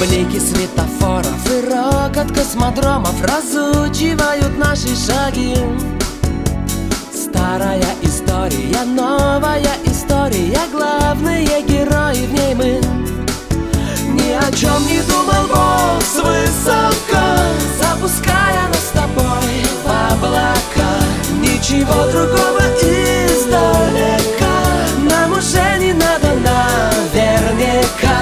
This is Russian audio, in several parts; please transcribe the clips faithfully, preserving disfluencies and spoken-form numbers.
Блики светофоров и рокот космодромов разучивают наши шаги. Старая история, новая история, главные герои в ней мы. Ни о чем не думал Бог свысока, запуская нас с тобой в облака. Ничего другого издалека нам уже не надо наверняка.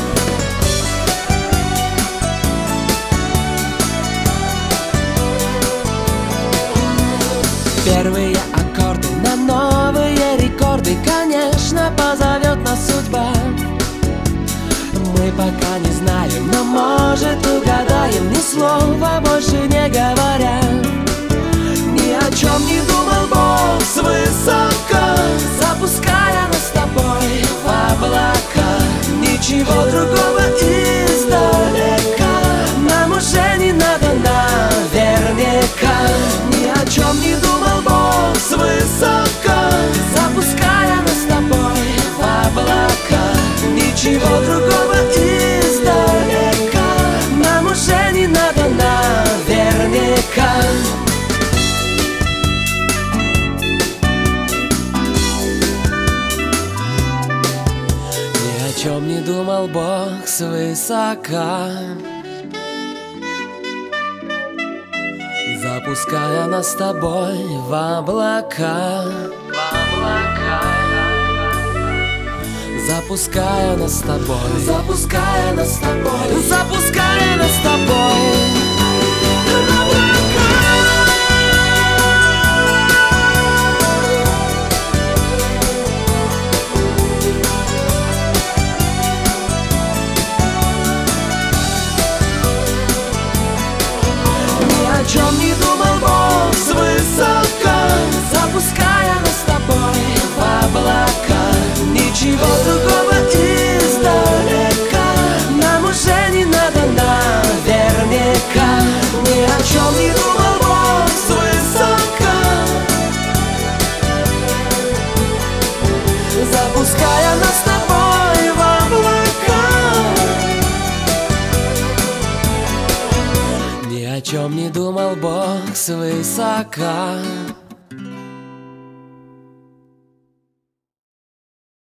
Первые аккорды на новые рекорды, конечно, позовет нас судьба. Мы пока не знаем, но может угадаем, ни слова больше не говоря. Ни о чем не думал Бог свысока, запуская нас с тобой в облака. Ничего другого издалека нам уже не надо наверняка. Ни о чем не думал Бог свысока, запуская нас с тобой в облака. Ничего другого издалека нам уже не надо наверняка. Ни о чем не думал Бог свысока, запуская нас с тобой в облака. Запуская нас с тобой, запуская нас с тобой, запуская нас с тобой в облака. Ни о чем не думал Бог свысока, запуская нас с тобой в облака. Ничего другого издалека нам уже не надо наверняка. Ни о чем не думал Бог свысока, запуская нас с тобой в облака. Ни о чем не думал Бог свысока.